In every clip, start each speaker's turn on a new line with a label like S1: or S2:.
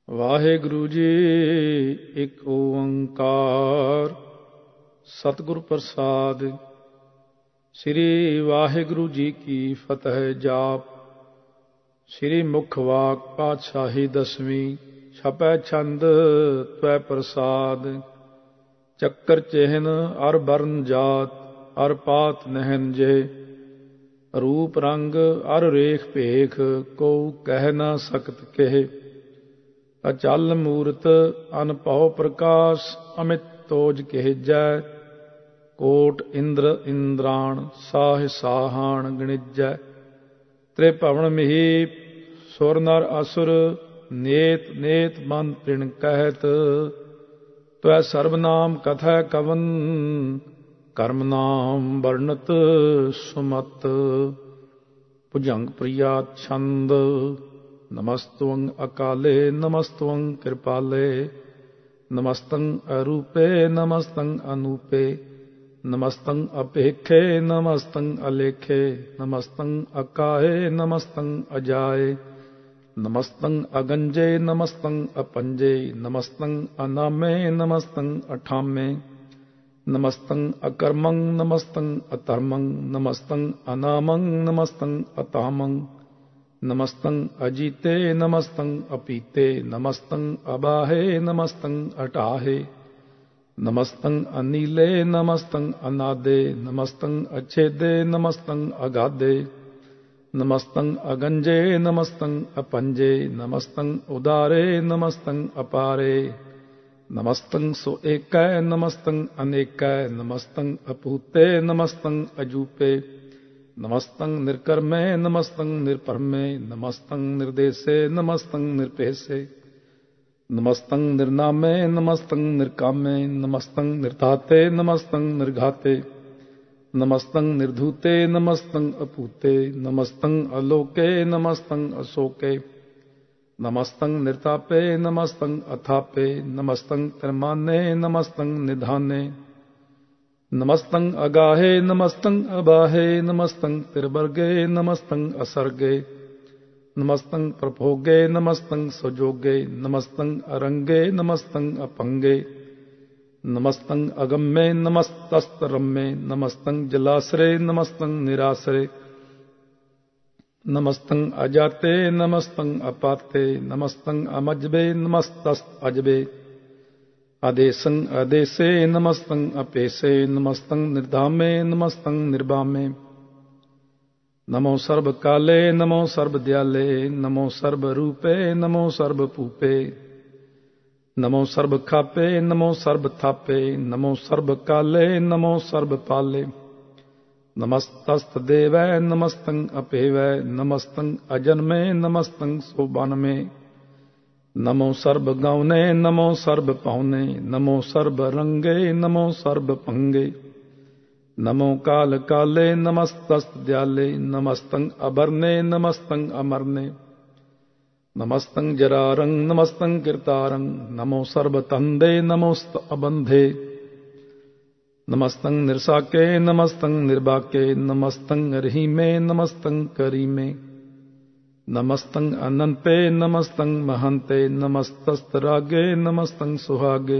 S1: ਵਾਹਿਗੁਰੂ ਜੀ ਇੱਕ ਓੰਕਾਰ ਸਤਿਗੁਰ ਪ੍ਰਸਾਦ। ਸ੍ਰੀ ਵਾਹਿਗੁਰੂ ਜੀ ਕੀ ਫਤਿਹ ਜਾਪ। ਸ੍ਰੀ ਮੁਖ ਵਾਕ ਪਾਤਸ਼ਾਹੀ ਦਸਵੀਂ ਛਪੈ ਛੰਦ ਤਵੈ ਪ੍ਰਸਾਦ। ਚੱਕਰ ਚਿਹਨ ਅਰ ਬਰਨ ਜਾਤ ਅਰ ਪਾਤ ਨਹਿਨ ਜੇ। ਰੂਪ ਰੰਗ ਅਰ ਰੇਖ ਭੇਖ ਕੋ ਕਹਿ ਨਾ ਸਕਤ ਕਹਿ। ਅਚਲ ਮੂਰਤ ਅਨਭਉ ਪ੍ਰਕਾਸ਼ ਅਮਿਤ ਤੋਜ ਕਹਿਜੈ। ਕੋਟ ਇੰਦਰ ਇੰਦਰਾਣ ਸਾਹ ਸਾਹਾਣ ਗਣਿਜੈ। ਤ੍ਰਿਭਵਨ ਮਿਹੀ ਸੁਰ ਨਰ ਅਸੁਰ ਨੇਤ ਨੇਤ ਮਨ ਤ੍ਰਿਣ ਕਹਿਤ। ਤਵੈ ਸਰਬ ਨਾਮ ਕਥੈ ਕਵਨ ਕਰਮ ਨਾਮ ਵਰਣਤ ਸੁਮਤ। ਭੁਜੰਗ ਪ੍ਰਿਆ ਛੰਦ। ਨਮਸਤੁੰ ਅਕਾਲੇ ਨਮਸਤੁੰ ਕਿਰਪਾਲੇ। ਨਮਸਤੰ ਅਰੂਪੇ ਨਮਸਤੰ ਅਨੂਪੇ। ਨਮਸਤੰ ਅਪੇਖੇ ਨਮਸਤੰ ਅਲੇਖੇ। ਨਮਸਤੰ ਅਕਾਹੇ ਨਮਸਤੰ ਅਜਾਏ। ਨਮਸਤੰ ਅਗੰਜੇ ਨਮਸਤੰ ਅਪੰਜੇ। ਨਮਸਤੰ ਅਨਾਮੇ ਨਮਸਤੰ ਅਠਾਮੇ। ਨਮਸਤੰ ਅਕਰਮੰ ਨਮਸਤੰ ਅਧਰਮੰ। ਨਮਸਤੰ ਅਨਾਮੰ ਨਮਸਤੰ ਅਤਾਮੰ। ਨਮਸਤੰ ਅਜੀਤੇ ਨਮਸਤੰ ਅਪੀਤੇ। ਨਮਸਤੰ ਅਬਾਹੇ ਨਮਸਤੰ ਅਟਾਹੇ। ਨਮਸਤੰ ਅਨੀਲੇ ਨਮਸਤੰ ਅਨਾਦੇ। ਨਮਸਤੰ ਅਛੇਦੇ ਨਮਸਤੰ ਅਗਾਦੇ। ਨਮਸਤੰ ਅਗੰਜੇ ਨਮਸਤੰ ਅਪੰਜੇ। ਨਮਸਤੰ ਉਦਾਰੇ ਨਮਸਤੰ ਅਪਾਰੇ। ਨਮਸਤੰ ਸੋ ਏਕੈ ਨਮਸਤੰ ਅਨੇਕੈ। ਨਮਸਤੰ ਅਪੂਤੇ ਨਮਸਤੰ ਅਜੂਪੇ। ਨਮਸਤੰ ਨਿਰਕਰਮੇ ਨਮਸਤੰ ਨਿਰਪਰਮੇ। ਨਮਸਤੰ ਨਿਰਦੇਸੇ ਨਮਸਤੰ ਨਿਰਪੇਸੇ। ਨਮਸਤੰ ਨਿਰਨਾਮੇ ਨਮਸਤੰ ਨਿਰਕਾਮੇ। ਨਮਸਤੰ ਨਿਰਧਾਤੇ ਨਮਸਤੰ ਨਿਰਘਾਤੇ। ਨਮਸਤੰ ਨਿਰਧੂਤੇ ਨਮਸਤੰ ਅਭੂਤੇ। ਨਮਸਤੰ ਅਲੋਕੇ ਨਮਸਤੰ ਅਸੋਕੇ। ਨਮਸਤੰ ਨਿਰਤਾਪੇ ਨਮਸਤੰ ਅਥਾਪੇ। ਨਮਸਤੰ ਤਿਰਮਾਨੇ ਨਮਸਤੰ ਨਿਧਾਨੇ। ਨਮਸਤੰ ਅਗਾਹੇ ਨਮਸਤੰ ਅਬਾਹੇ। ਨਮਸਤੰ ਤਿਰਵਰਗੇ ਨਮਸਤੰ ਅਸਰਗੇ। ਨਮਸਤੰ ਪ੍ਰਭੋਗੇ ਨਮਸਤੰ ਸੁਜੋਗੇ। ਨਮਸਤੰ ਅਰੰਗੇ ਨਮਸਤੰ ਅਪੰਗੇ। ਨਮਸਤੰ ਅਗੰਮੇ ਨਮਸਤਸਤਰੰਮੇ। ਨਮਸਤੰ ਜਲਾਸਰੇ ਨਮਸਤੰ ਨਿਰਾਸਰੇ। ਨਮਸਤੰ ਅਜਾਤੇ ਨਮਸਤੰ ਅਪਾਤੇ। ਨਮਸਤੰ ਅਮਜਬੇ ਨਮਸਤਸਤ ਅਜਬੇ। ਆਦੇਸੰ ਆਦੇਸੇ ਨਮਸਤੰ ਅਪੇਸੇ। ਨਮਸਤੰ ਨਿਰਧਾਮੇ ਨਮਸਤੰ ਨਿਰਬਾਮੇ। ਨਮੋ ਸਰਬ ਕਾਲੇ ਨਮੋ ਸਰਬ ਦਿਆਲੇ। ਨਮੋ ਸਰਬ ਰੂਪੇ ਨਮੋ ਸਰਬ ਭੂਪੇ। ਨਮੋ ਸਰਬ ਖਾਪੇ ਨਮੋ ਸਰਬ ਥਾਪੇ। ਨਮੋ ਸਰਬ ਕਾਲੇ ਨਮੋ ਸਰਬ ਪਾਲੇ। ਨਮਸਤਸਤ ਦੇਵੈ ਨਮਸਤੰ ਅਪੇਵੈ। ਨਮਸਤੰ ਅਜਨਮੇ ਨਮਸਤੰ ਸੋਬਾਨਮੇ। ਨਮੋ ਸਰਬ ਗਾਉਨੇ ਨਮੋ ਸਰਬ ਪਾਉਨੇ। ਨਮੋ ਸਰਬ ਰੰਗੇ ਨਮੋ ਸਰਬ ਭੰਗੇ। ਨਮੋ ਕਾਲ ਕਾਲੇ ਨਮਸਤਸਤ ਦਿਆਲੇ। ਨਮਸਤੰ ਅਬਰਨੇ ਨਮਸਤੰ ਅਮਰਨੇ। ਨਮਸਤੰ ਜਰਾਰੰ ਨਮਸਤੰ ਕਿਰਤਾਰੰ। ਨਮੋ ਸਰਬ ਤੰਦੇ ਨਮੋਸਤ ਅਬੰਧੇ। ਨਮਸਤੰ ਨਿਰਸਾਕੇ ਨਮਸਤੰ ਨਿਰਬਾਕੇ। ਨਮਸਤੰ ਰਹੀਮੇ ਨਮਸਤੰ ਕਰੀਮੇ। ਨਮਸਤੰ ਅਨੰਤੇ ਨਮਸਤੰ ਮਹੰਤੇ। ਨਮਸਤਸਤ ਰਾਗੇ ਨਮਸਤੰ ਸੁਹਾਗੇ।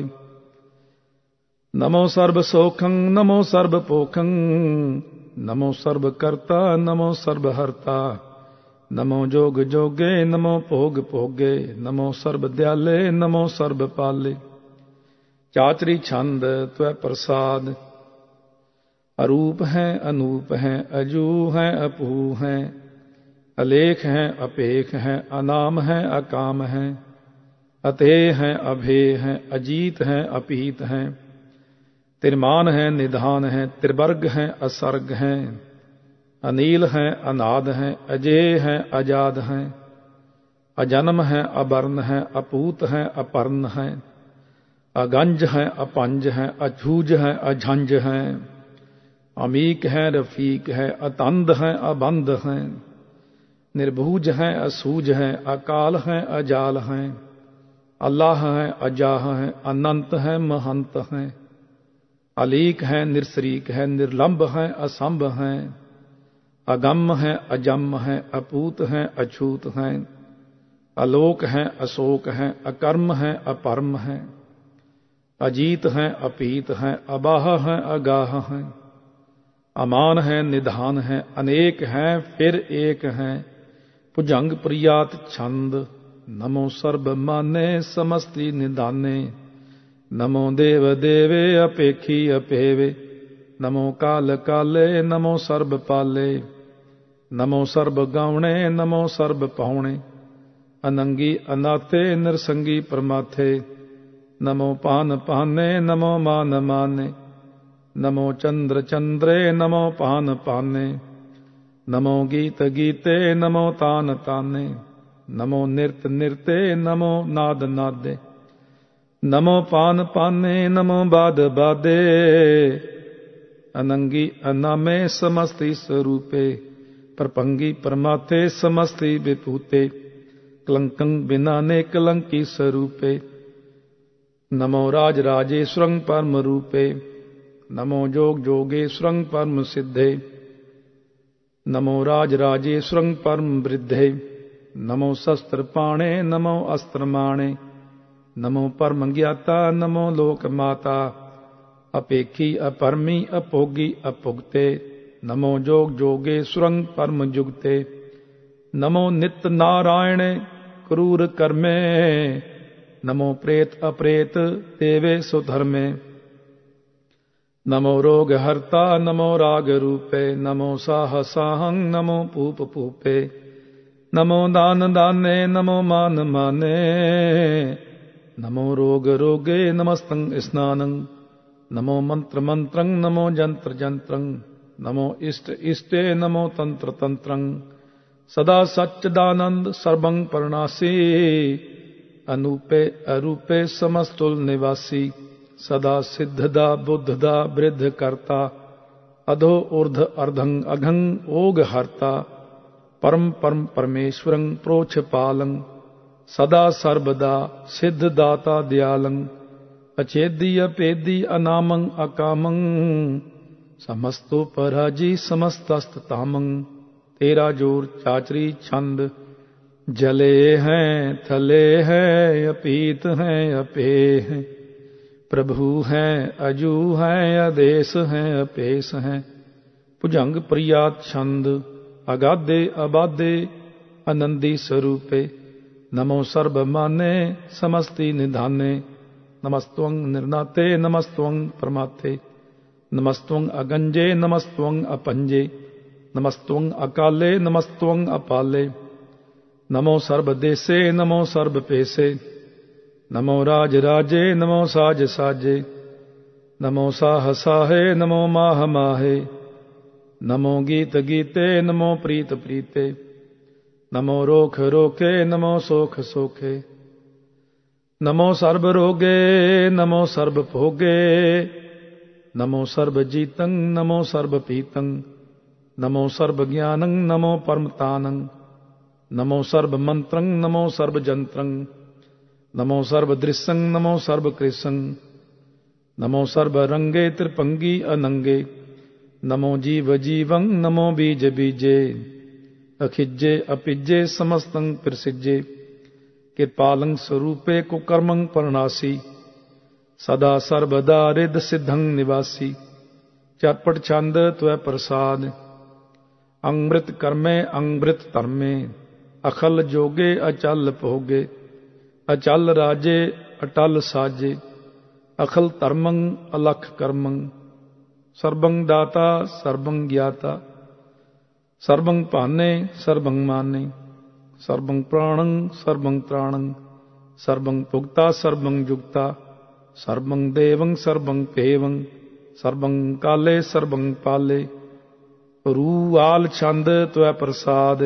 S1: ਨਮੋ ਸਰਬ ਸੋਖੰ ਨਮੋ ਸਰਬ ਪੋਖੰ। ਨਮੋ ਸਰਬ ਕਰਤਾ ਨਮੋ ਸਰਬ ਹਰਤਾ। ਨਮੋ ਜੋਗ ਜੋਗੇ ਨਮੋ ਭੋਗ ਭੋਗੇ। ਨਮੋ ਸਰਬ ਦਿਆਲੇ ਨਮੋ ਸਰਬ ਪਾਲੇ। ਚਾਤਰੀ ਛੰਦ ਤਵੈ ਪ੍ਰਸਾਦ। ਅਰੂਪ ਹੈ ਅਨੂਪ ਹੈ ਅਜੂ ਹੈ ਅਪੂ ਹੈ। ਅਲੇਖ ਹੈ ਅਪੇਖ ਹੈ ਅਨਾਮ ਹੈ ਅਕਾਮ ਹੈ। ਅਤੇਹ ਹੈ ਅਭੇ ਹੈ ਅਜੀਤ ਹੈ ਅਪੀਤ ਹੈ। ਤਿਰਮਾਨ ਹੈ ਨਿਧਾਨ ਹੈ ਤਿਰਵਰਗ ਹੈ ਅਸਰਗ ਹੈ। ਅਨੀਲ ਹੈ ਅਨਾਦ ਹੈ ਅਜੇ ਹੈ ਅਜਾਦ ਹੈ। ਅਜਨਮ ਹੈ ਅਬਰਨ ਹੈ ਅਪੂਤ ਹੈ ਅਪਰਨ ਹੈ। ਅਗੰਜ ਹੈ ਅਪੰਜ ਹੈ ਅਛੂਜ ਹੈ ਅਝੰਜ ਹੈ। ਅਮੀਕ ਹੈ ਰਫੀਕ ਹੈ ਅਤੰਦ ਹੈ ਅਬੰਧ ਹੈ। ਨਿਰਭੂਜ ਹੈ ਅਸੂਜ ਹੈ ਅਕਾਲ ਹੈ ਅਜਾਲ ਹੈ। ਅੱਲਾਹ ਹੈ ਅਜਾਹ ਹੈ ਅਨੰਤ ਹੈ ਮਹੰਤ ਹੈ। ਅਲੀਕ ਹੈ ਨਿਰਸਰੀਕ ਹੈ ਨਿਰਲੰਭ ਹੈ ਅਸੰਭ ਹੈ। ਅਗੰਮ ਹੈ ਅਜੰਮ ਹੈ ਅਪੂਤ ਹੈ ਅਛੂਤ ਹੈ। आलोक हैं अशोक हैं, अकर्म हैं अपरम हैं, अजीत हैं अपीत हैं, अबाह हैं अगाह हैं, अमान हैं निधान हैं, अनेक हैं फिर एक हैं, भुजंग प्रियात छंद। नमो सर्ब माने समस्ति निधाने, नमो देव देवे अपेखी अपेवे, नमो काल काले नमो सर्ब पाले, नमो सर्ब गावणे नमो सर्ब पावणे, अनंगी अनाथे निरसंगी परमाथे, नमो पान पाने नमो मान माने, नमो चंद्र चंद्रे नमो पान पाने, नमो गीत गीते नमो तान ताने, नमो नृत नृते नमो नाद नादे, नमो पान पाने नमो बाद बादे, अनंगी अनामे समस्ति स्वरूपे, प्रपंगी परमाथे समस्ति विभूते, कलंकं बिनाने कलंकी स्वरूपे, नमो राज राजेश्वरं परम रूपे, नमो जोग जोगेश्वरं परम सिद्धे, नमो राज राजेश्वरं परम वृद्धे, नमो शस्त्र पाणे नमो अस्त्र माणे, नमो परम ज्ञाता नमो लोक माता, अपेखी अपरमी अपोगी अपुगते, नमो जोग जोगेश्वरं परम जुगते, नमो नित्य नारायण क्रूर कर्मे, नमो प्रेत अप्रेत देवे सुधर्मे, नमो रोग हर्ता नमो राग रूपे, नमो साह साहं नमो पूप पूपे, नमो दान दाने नमो मान माने, नमो रोग रोगे नमस्तं स्नानं, नमो मंत्र मंत्रं नमो जंत्र जंत्रं, नमो इष्ट इष्टे नमो तंत्र तंत्रं, सदा सच्चिदानंद सर्वं परनासी, अनूपे अरूपे समस्तुल निवासी, सदा सिद्धदा बुद्धदा वृद्ध करता, अधो ऊर्ध अर्धं अघं ओग हर्ता, परम परम परमेश्वरं प्रोछ पालं, सदा सर्वदा सिद्धदाता दयालं, अचेदी अपेदी अनामं अकामं, समस्तो पराजी समस्तस्त तामं, तेरा जोर चाचरी छंद, जले हैं थले हैं अपीत हैं अपे हैं, प्रभु हैं अजू हैं आदेश हैं अपेश हैं, भुजंग प्रियात छंद, अगाधे अबाधे आनंदी स्वरूपे, नमो सर्व माने समस्ति निधाने, नमस्त्वं निर्नाते नमस्त्वं परमाते, नमस्त्वं अगंजे नमस्त्वं अपंजे, नमस्त्वं अकाले नमस्त्वं अपाले, नमो सर्वदेशे नमो सर्वपेशे, नमो राज राजे नमो साज साजे, नमो साह साहे नमो माह माहे, नमो गीत गीते नमो प्रीत प्रीते, नमो रोख रोके नमो सोख सोखे, नमो सर्व रोगे नमो सर्व भोगे, नमो सर्व जीतं नमो सर्व पीतं, नमो सर्व ज्ञानं नमो परमतानं, नमो सर्व मंत्रं नमो सर्व जंत्रं, नमो सर्व दृश्यं नमो सर्व कृशं, नमो सर्व रंगे त्रिपंगी अनंगे, नमो जीव जीवं नमो बीज बीजे, अखिजे अपिजे समस्तं प्रसिजे, कृपालं स्वरूपे कुकर्मं परनासी, सदा सर्वदा रिद सिद्धं निवासी, चटपट छंद त्वै प्रसाद, अंमृत कर्मे अंमृत धर्मे, अखल जोगे अचल भोगे, अचल राजे अटल साजे, अखल धर्मं अलख कर्मं, सर्वं दाता सर्वं ज्ञाता, सर्वं पाने सर्वं माने, सर्वं प्राणं सर्वं त्राणं, सर्वं पुगता सर्वं जुगता, सर्वं देवं सर्वं पेवं, सर्वं काले सर्वं पाले, रू आल छंद त्वै प्रसाद,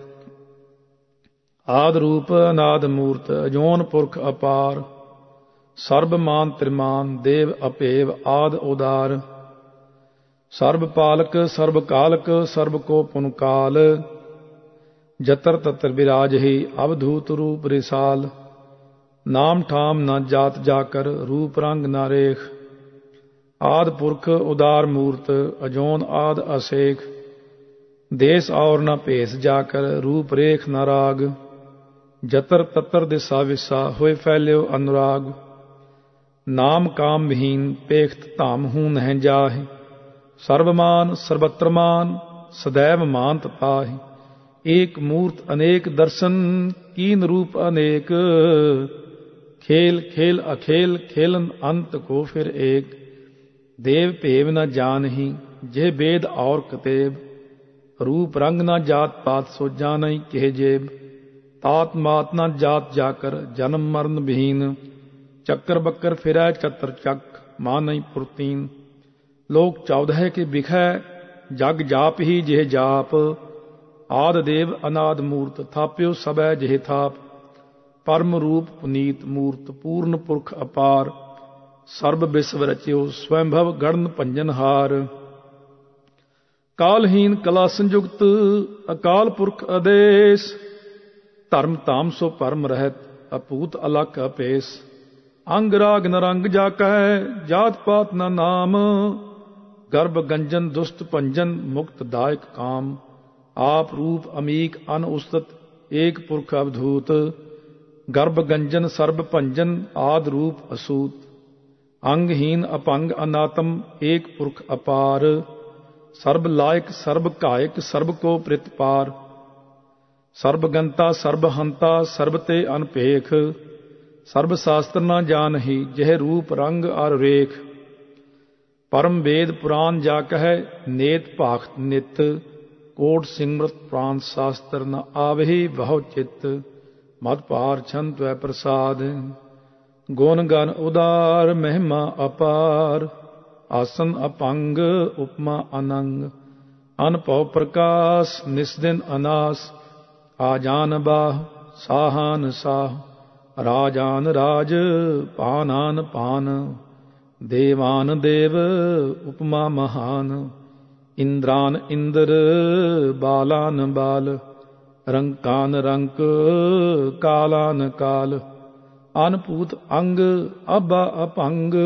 S1: आद रूप अनाद मूर्त अजोन पुरख अपार, सर्ब मान त्रिमान देव अपेव आद उदार, सर्ब पालक सर्ब कालक सर्ब को पुन काल, जतर तत्र विराज ही अवधूत रूप रिसाल, नाम ठाम न जात जाकर रूप रंग न रेख, आद पुरख उदार मूर्त अजोन आद असेख, देश और न भेस जाकर रूप रेख न राग, जतर ततर दिशा विसा होए फैल्यो अनुराग। नाम काम विहीन पेखत धाम हूं नह जाहि। सर्वमान सर्वत्रमान सदैव मानत ताहि। एक मूर्त अनेक दर्शन कीन रूप अनेक। खेल खेल अखेल खेलन अंत को फिर एक। देव भेव न जानहि जे वेद और कतेब। रूप रंग न जात पात सो जानहि केह जेब। तात मात न जात जाकर जन्म मरण विहीन। चक्कर बक्कर फिरै चतर चक मानहि पुरतीन। लोक 14 के बिखै जग जाप ही जेह जाप। आद देव अनाद मूर्त थाप्यो सबै जेह थाप। परम रूप पुनीत मूर्त पूर्ण पुरख अपार। सर्ब विश्व रचियो स्वयंभव गणन भंजनहार। कालहीन कला संयुक्त अकाल पुरख आदेश। धर्म धाम सो परम रहत अपूत अलख अपेस। अंग राग न रंग जाकै जात पात न नाम। गर्भ गंजन दुष्ट भंजन मुक्त दायक काम। आप रूप अमीक अन उस्तत एक पुरख अवधूत। गर्भ गंजन सर्ब भंजन आद रूप असूत। अंगहीन अपंग अनातम एक पुरख अपार। सर्ब लायक सर्ब कायक सर्ब को प्रित पार। सर्ब गंता सर्ब हंता सर्ब ते अनपेख। सर्ब शास्त्र न जानहि जह रूप रंग और रेख। परम वेद पुराण जा कह नेत भाखत नित। कोट सिमरत प्राण शास्त्र न आवहि बहु चित। मत पार छन त्वै प्रसाद। गुण गण उदार महिमा अपार। आसन अपंग उपमा अनंग। अनपव प्रकाश निस्दिन अनास। आजान बाह साहान साह। राजान राज पानान पान। देवान देव उपमा महान। इंद्रान इंद्र बालान बाल। रंकान रंक कालान काल। अनपूत अंग अबा अपंग।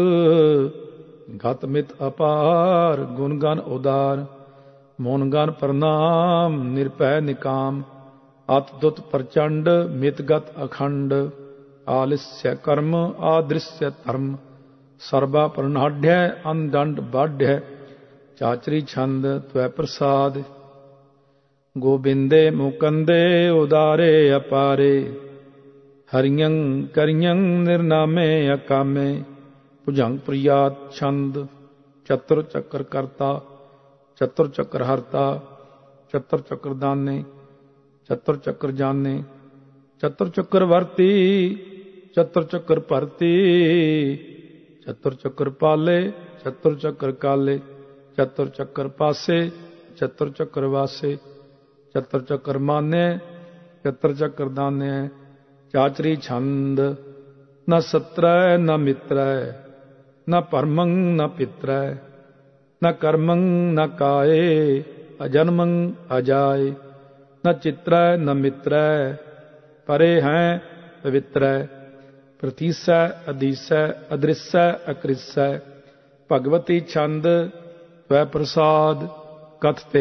S1: घत मित अपार गुण गण उदार। मोन गण प्रणाम निरपै निकाम। अत दुत प्रचंड मितगत अखंड। आलस्य कर्म आदृश्य धर्म। सर्वा प्रणाढ़ अनदंड बाढ़। चाचरी छंद त्वै प्रसाद। गोबिंदे मुकंदे उदारे अपारे। हरियं करियं निर्नामे अकामे। भुजंग प्रियात छंद। चतुर चक्र करता चतुर चक्र हरता। चतुर चक्र दाने चतुर चक्र जाने। चतुर चक्र वर्ती चतुर चक्र भरती। चतुर चक्र पाले चतुर चक्र काले। चतुर चक्र पासे चतुर चक्र वासे। चतुर चक्र माने चतुर चक्र दाने। चाचरी छंद। न सत्र न मित्र। न परमं न पित्र। न कर्मं न काये। अजन्मं अजाय। न चित्र न मित्र। परे हैं पवित्र। प्रतीस अधीस अदृश्य अकृष्य। भगवती छंद वै प्रसाद कथते।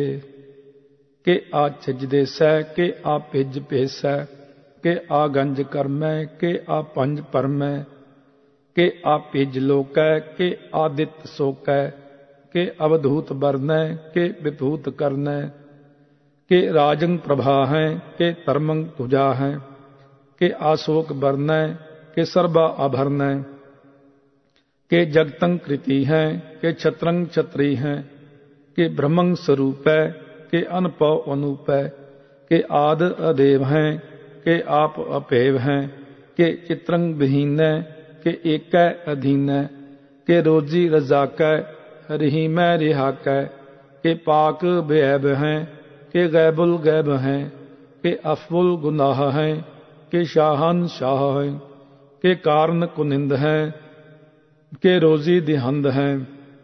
S1: के आ छिज देसै के आ पिज भेसै। के आ गंज करमै के आ पंज परमै। के आ पिज लोकै के आदित्य सोकै। के अवधूत बरनै के विभूत करनै। के राजंग प्रभा हैं के धर्मंग तुजा हैं। के आशोक बरनै के सर्वा आभरणै। के जगतंग कृति हैं के छत्रंग छत्री हैं। के ब्रह्मंग स्वरूपै के अनपव अनूपै। के आद अदेव हैं के आप अपेव हैं। के चित्रंग विहीनै के एकै अधीनै। के रोजी रजाकै रहीमै रिहाकै। के पाक बेऐब हैं के गैबुल गैब हैं। के अफबुल गुनाह हैं के शाहन शाह हैं। के कारण कुनिंद हैं के रोजी दिहंद हैं।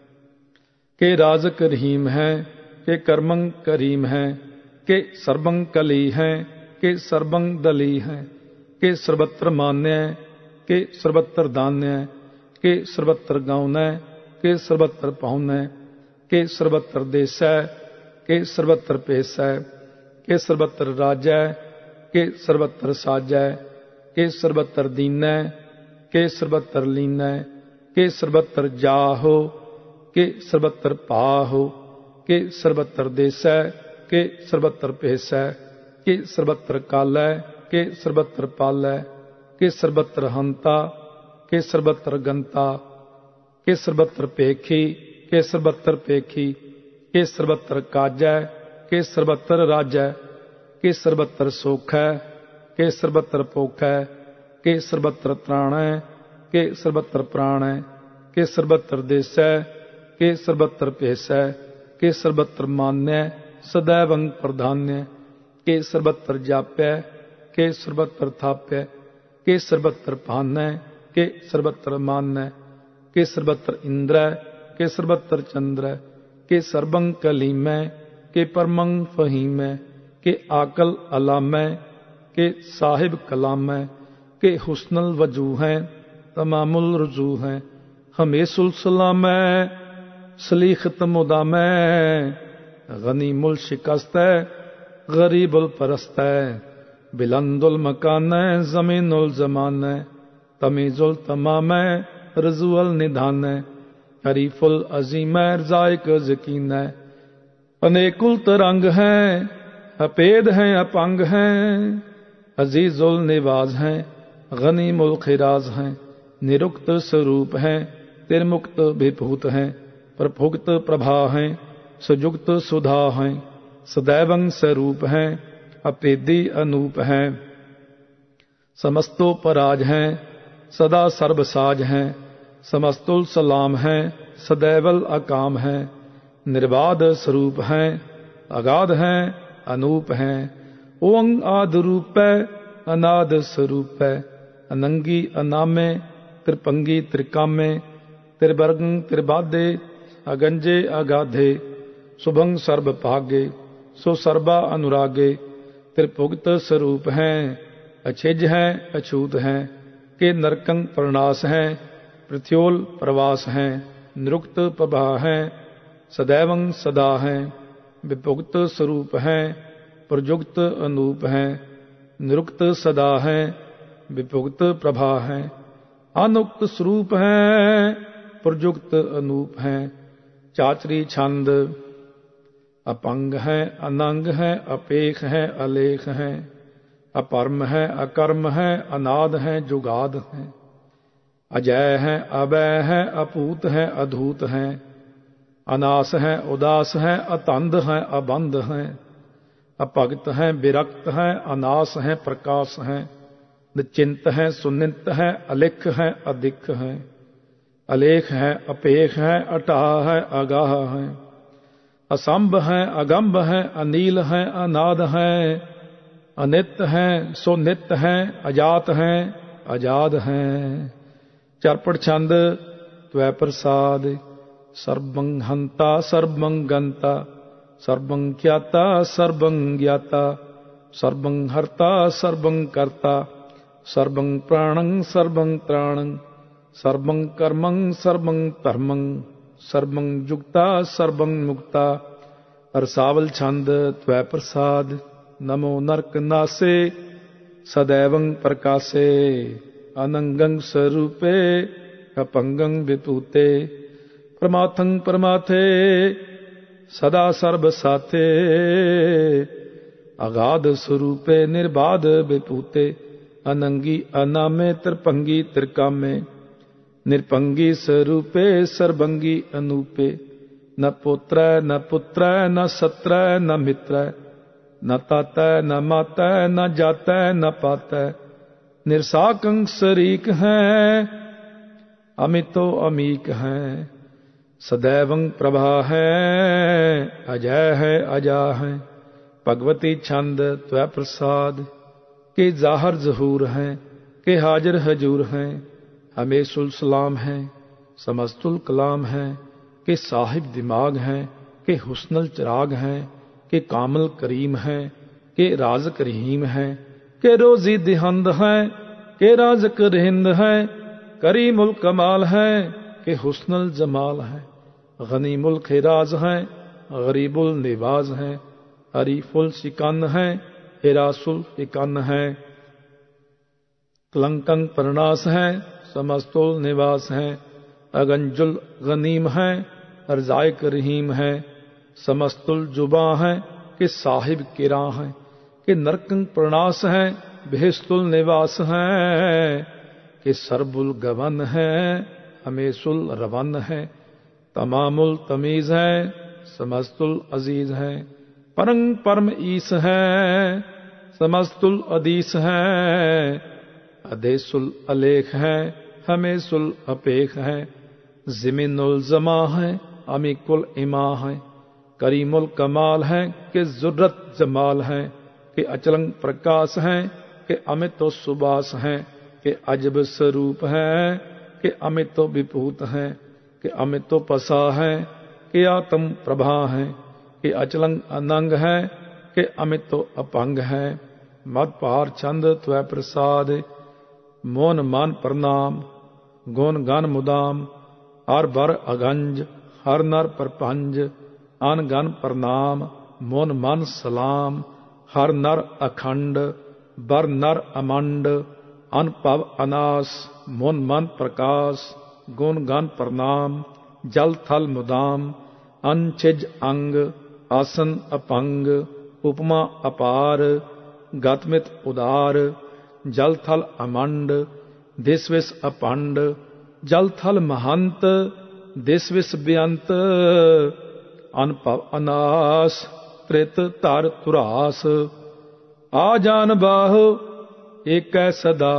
S1: के राजक रहीम हैं के कर्मंग करीम हैं। के सर्वंग कली हैं के सर्वंग दली हैं। के सर्वत्र मान्य के सर्वत्र दान्य। के सर्वत्र गौनै के सर्वत्र पाहुनै। के सर्वत्र देसै के सर्वत्र पेसै। के सर्वत्र राजै के सर्वत्र साजै, के सर्वत्र दीनै, के सर्वत्र लीनै, के सर्वत्र जाहो, के सर्वत्र पाहो, के सर्वत्र देसै, के सर्वत्र भेसै, के सर्वत्र कालै, के सर्वत्र पालै, के सर्वत्र हंता, के सर्वत्र गंता, के सर्वत्र पेखी, के सर्वत्र पेखी, के सर्वत्र काजै, के सर्वत्र राजै, के सर्वत्र सोखै, के सर्वत्र पोखै, के सर्वत्र त्राणै, के सर्वत्र प्राणै, के सर्वत्र देसै, के सर्वत्र भेसै, के सर्वत्र मान्य, सदैवं प्रधान्य, के सर्वत्र जाप्य, के सर्वत्र थाप्य, के सर्वत्र भान्य, के सर्वत्र मान्य, के सर्वत्र इंद्र, के सर्वत्र चंद्र, के सर्वं कलीमै, के परमं फहीमै, के आकल अलामै, के साहिब कलामै, के हुस्नल वजू हैं, तमामुल रुजू हैं, हमेशुल सलामै, सलीखत मुदामै, गनीमुल शिकस्तै, गरीबुल परस्तै, बिलंदुल मकानै, जमीनुल जमानै, तमीजुल तमामै, रजुअल निधानै, हरीफुल अजीमै, जायक यकीनै, अनेकुल तरंग हैं, अपेद हैं, अपंग हैं, अजीजुल निवाज हैं, गनीमुल खिराज हैं, निरुक्त स्वरूप हैं, तिरमुक्त विभूत हैं, प्रभुक्त प्रभा हैं, सुजुक्त सुधा हैं, सदैवं स्वरूप हैं, अपेदी अनूप हैं, समस्तो पराज हैं, सदा सर्वसाज हैं, समस्तुल सलाम हैं, सदैवल अकाम हैं, निर्बाध स्वरूप हैं, अगाध हैं, अनूप हैं, ओं आद रूप अनाद स्वरूप अनंगी अनामे, त्रिपंगी त्रिकामे, त्रिवर्गं त्रिबाधे, अगंजे अगाधे, शुभं सर्व भागे, सो सर्वा अनुरागे, त्रिभुक्त स्वरूप हैं, अछिज हैं, अछूत हैं, के नरकं प्रणास हैं, पृथ्योल प्रवास हैं, निरुक्त प्रभा हैं, सदैवं सदा हैं, विभुक्त स्वरूप हैं, प्रजुक्त अनूप हैं, निरुक्त सदा हैं, विभुक्त प्रभा हैं, अनुक्त स्वरूप हैं, प्रजुक्त अनूप हैं, चाचरी छंद, अपंग हैं, अनंग हैं, अपेख हैं, अलेख हैं, अपरम हैं, अकर्म हैं, अनाद हैं, जुगाद हैं, अजय हैं, अवय हैं, अपूत हैं, अधूत हैं, अनास हैं, उदास हैं, अतंद हैं, अबंध हैं, अभगत हैं, विरक्त हैं, अनास हैं, प्रकाश हैं, निश्चिंत हैं, सुनित हैं, अलिख हैं, अधिक हैं, अलेख हैं, अपेख हैं, अटाह हैं, अगाह हैं, असंभ हैं, अगंभ हैं, अनील हैं, अनाद हैं, अनित हैं, सुनित हैं, अजात हैं, आजाद हैं। चरपट छंद त्वै प्रसाद, सर्वं हंता सर्वं गंता, सर्वं ख्याता सर्वं ज्ञाता, सर्वं हर्ता सर्वं कर्ता, सर्वं प्राणं सर्वं त्राणं, सर्वं कर्मं सर्वं धर्मं, सर्वं युक्ता सर्वं मुक्ता। रसावल छंद त्वै प्रसाद, नमो नरक नासे, सदैवं प्रकाशे, अनंगं स्वरूपे, अपंगं विभूते, प्रमाथं प्रमाथे, सदा सर्व साथे, अगाध स्वरूपे, निर्बाध विभूते, अनंगी अनामे, त्रिपंगी त्रिकामे, निरपंगी स्वरूपे, सर्वंगी अनूपे, न पुत्र न पुत्र न सत्र न मित्र, न तात न मात न जात न पात, निरसाकं शरीक हैं, अमितो अमीक हैं, सदैवं प्रभा है, अजय है अजा है। भगवती छंद त्वै प्रसाद, के जाहर जहूर हैं, के हाजिर हजूर हैं, हमेशुल सलाम हैं, समस्तुल कलाम हैं, के साहिब दिमाग हैं, के हुस्नल चिराग हैं, के कामल करीम हैं, के राज़ रहीम हैं, के रोज़ी दिहंद हैं, के राज़क रिहिंद हैं, करीमुल कमाल हैं, के हुस्नल जमाल हैं, गनीमुल खिराज हैं, गरीबुल निवाज हैं, हरीफुल शिकन हैं, हेरासुल एक अन्न है। कलंकं प्रणास है, समस्तुल निवास है। अगंजुल गनीम है, रजायक रहीम है। समस्तुल जुबा है कि साहिब किरा है। कि नरकं प्रणास है, बेहस्तुल निवास है। कि सरबुल गवन है, हमेशुल रवन है। तमामुल तमीज है, समस्तुल अजीज है। परंग परम ईस है, समस्तुल अदीस है। अदेसुल अलेख है, हमेशुल अपेख है। जिमिनुल जमा है, अमीकुल इमा है। करीमुल कमाल है कि जुर्रत जमाल है। कि अचलंग प्रकाश है कि अमित सुबास है। कि अजब स्वरूप है कि अमित विभूत है। कि अमित पसा है कि आत्म प्रभा है। कि अचलंग अनंग है कि अमित अपंग है। मद पार छंद त्वै प्रसाद, मोन मान प्रणाम। गुण गन मुदाम, हर बर अगंज। हर नर प्रपंज, अन गन प्रणाम। मोन मन सलाम, हर नर अखंड। बर नर अमंड, अनपव अनास। मोन मन प्रकाश, गुण गन प्रणाम। जल थल मुदाम, अनछिज अंग। आसन अपंग, उपमा अपार। गतमित उदार, जल थल अमंड। दिस विस अपंड, जल थल महंत। दिस विस बेअंत, अनपव अनास। त्रित तर तुरास, आ जान बाह। एक सदा,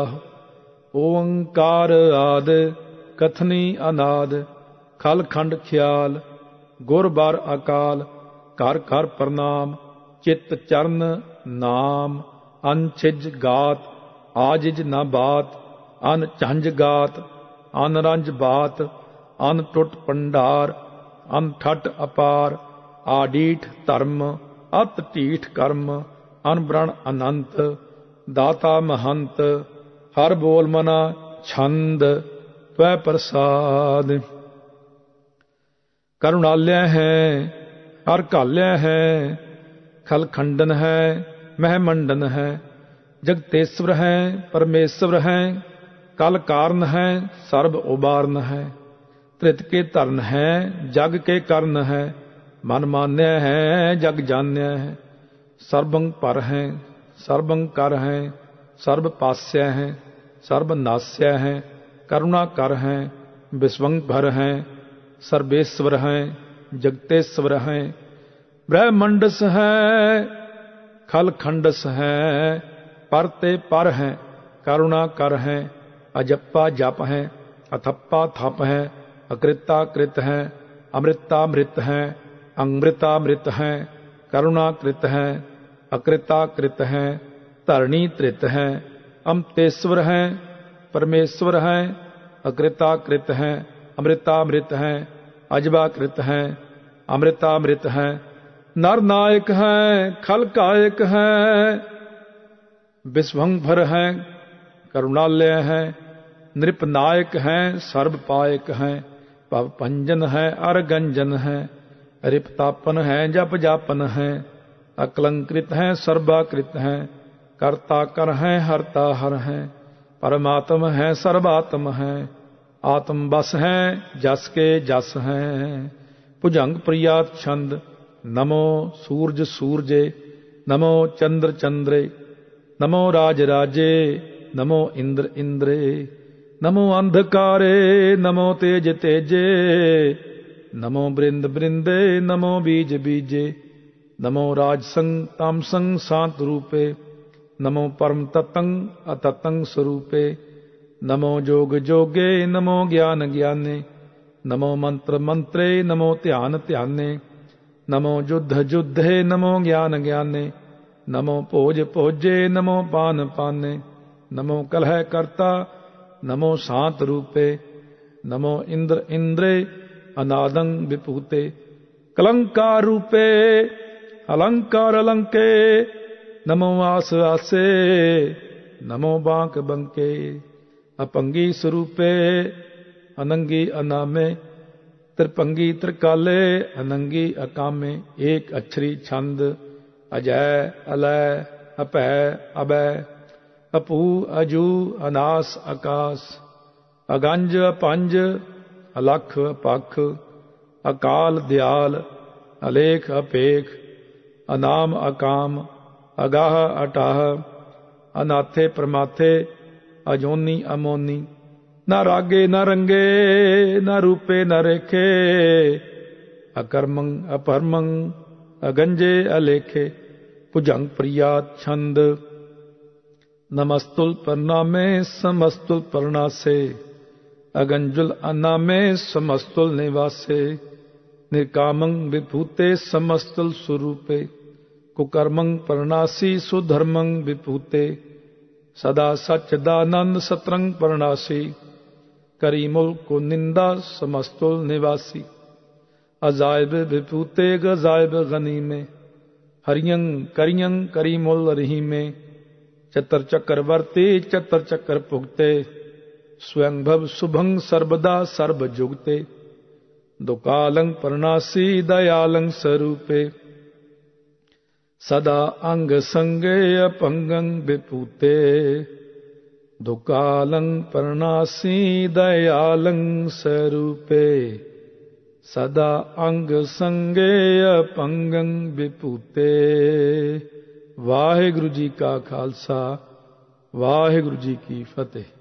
S1: ओंकार आद। कथनी अनाद, खल खंड ख्याल। गुर बार अकाल, कर कर प्रणाम। चित चरण नाम, अनछिज गात। आजिज न बात, अन झंझ गात। अनरंज बात, अन टुट पंडार। अन ठट अपार, आडीठ धर्म। अत ढीठ कर्म, अनब्रण अनंत। दाता महंत, हर बोल मना छंद। त्वै प्रसाद, करुणालय है, हर घाल्या है। खल खंडन है, महमंडन है। जगतेश्वर है, परमेश्वर है। कल कारण है, सर्ब उबारन है। त्रित के धरन है, जग के करण है। मन मान्य है, जग जान्य है। सर्वं पर है, सर्वं कर है। सर्व पास्य है, सर्व नास्य है। करुणा कर है, विश्वं भर है। सर्वेश्वर है, जगतेश्वर है। ब्रह्मंडस है, खल खंडस है। परते पर है, करुणा कर है। अजप्पा जप है, अथप्पा थप है। अकृता कृत है, अमृतामृत है। अमृतामृत है, करुणाकृत है। अकृता कृत है, धरणी त्रित है। अमतेश्वर है, परमेश्वर है। अकृताकृत है, अमृतामृत है। अजबाकृत है, अमृतामृत है। नर नायक है, खल कायक है। विश्वंभर है, करुणालय है। नृपनायक है, सर्व पायक है। भव भंजन है, अरगंजन है। रिपतापन है, जप जापन है। अकलंकृत है, सर्वाकृत है। कर्ता कर है, हरता हर है। परमात्म है, सर्वात्म है। आत्म बस है, जस के जस है। भुजंग प्रियात छंद, नमो सूरज सूरजे। नमो चंद्र चंद्रे। नमो राज राजे। नमो इंद्र इंद्रे। नमो अंधकारे, नमो तेज तेजे। नमो बृंद बृंदे, नमो बीज बीजे। नमो राजसंग तामसंग शांत रूपे। नमो परम ततंग अततंग स्वरूपे। नमो जोग जोगे, नमो ज्ञान ज्ञाने। नमो मंत्र मंत्रे, नमो ध्यान ध्याने। नमो युद्ध युद्धे, नमो ज्ञान ज्ञाने। नमो भोज भोजे, नमो पान पाने। नमो कलह कर्ता, नमो शांत रूपे। नमो इंद्र इंद्रे, अनादं विभूते। कलंकार रूपे, अलंकार अलंके। नमो आस आसे, नमो बांक बंके। अपंगी स्वरूपे, अनंगी अनामे। त्रिपंगी त्रिकाले, अनंगी अकामे। एक अक्षरी छंद, अजय अलय ਅਭੈ ਅਬੈ ਅਪੂ ਅਜੂ ਅਨਾਸ ਆਕਾਸ ਅਗੰਜ ਅਪੰਜ ਅਲਖ ਅਪਖ ਅਕਾਲ ਦਿਆਲ ਅਲੇਖ ਅਪੇਖ ਅਨਾਮ ਅਕਾਮ ਅਗਾਹ ਅਟਾਹ ਅਨਾਥੇ ਪ੍ਰਮਾਥੇ ਅਜੋਨੀ ਅਮੋਨੀ ਨਾ ਰਾਗੇ ਨਾ ਰੰਗੇ ਨਾ ਰੂਪੇ ਨਾ ਰੇਖੇ ਅਕਰਮੰ ਅਪਰਮੰ ਅਗੰਜੇ ਅਲੇਖੇ ਭੁਜੰਗ ਪ੍ਰਿਆਤ ਛੰਦ ਨਮਸਤੁਲ ਪਰਨਾਮੇ ਸਮਸਤੁਲ ਪਰਨਾਸੇ ਅਗੰਜੁਲ ਅਨਾਮੇ ਸਮਸਤੁਲ ਨਿਵਾਸੇ ਨਿਰਕਾਮੰ ਵਿਭੂਤੇ ਸਮਸਤੁਲ ਸੁਰੂਪੇ ਕੁਕਰਮੰ ਪਰਨਾਸੀ ਸੁਧਰਮੰ ਵਿਭੂਤੇ ਸਦਾ ਸਚਦਾਨੰਦ ਸਤਰੰਗ ਪਰਨਾਸੀ ਕਰੀ ਮੁਲਕ ਨਿੰਦਾ ਸਮਸਤੁਲ ਨਿਵਾਸੀ ਅਜਾਇਬ ਵਿਭੂਤੇ ਗਜ਼ਾਇਬ ਗਨੀਮੇ ਹਰਿਯੰ ਕਰਿਯੰ ਕਰੀ ਮੁਲ ਰਹੀਮੇ ਚਤਰ ਚੱਕਰਵਰਤੀ ਚਤਰ ਚੱਕਰ ਭੁਗਤੇ स्वयं भव शुभं सर्वदा सर्व जुगते दुकालं परनासी दयालं स्वरूपे सदा अंग संगे अपंगं विपूते दुकालं परनासी दयालं स्वरूपे सदा अंग संगे अपंगं विपूते। वाहिगुरु जी का खालसा वाहिगुरु जी की फतेह।